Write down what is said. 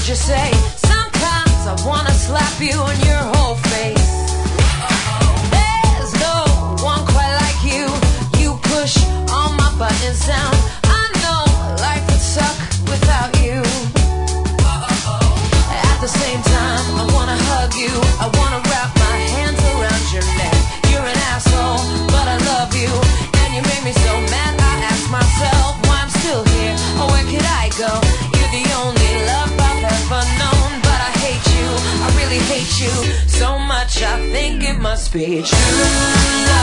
heard you say, sometimes I wanna slap you on your whole face. There's no one quite like you. You push all my buttons down. I know life would suck without you. At the same time, I wanna hug you. I wanna wrap my hands around your neck. You're an asshole, but I love you. And you made me so mad, I ask myself why I'm still here, or where could I go? You're the only love I've ever known, but I hate you, I really hate you so much, I think it must be true.